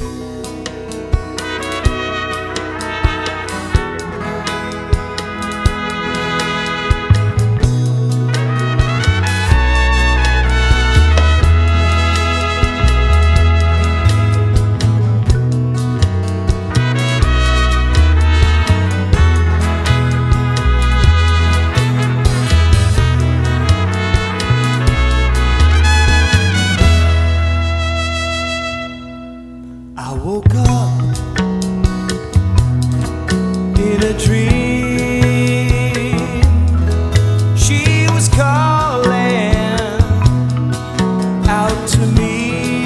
I woke up in a dream. She was calling out to me.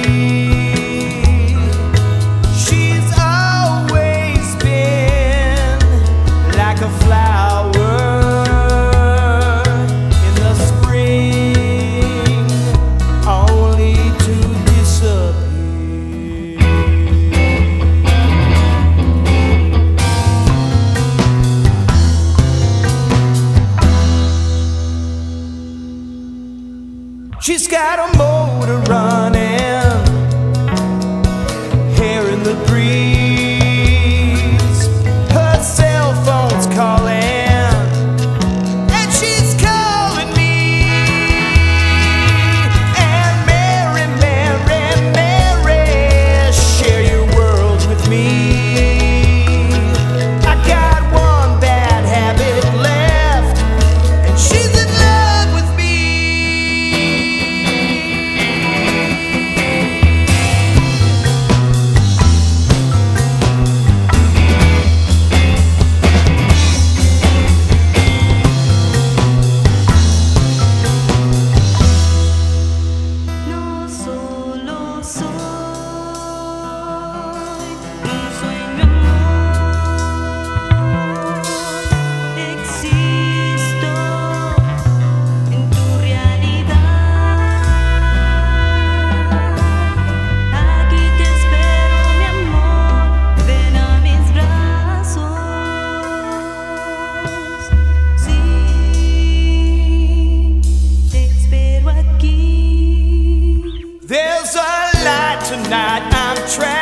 She's always been like a flower in the spring, only to disappear. She's got a motor running, hair in the breeze. Her cell phone's calling, and she's calling me. And Mary, Mary, Mary, share your world with me. I got one bad habit left, and she's in love with me. There's a light tonight, I'm trapped.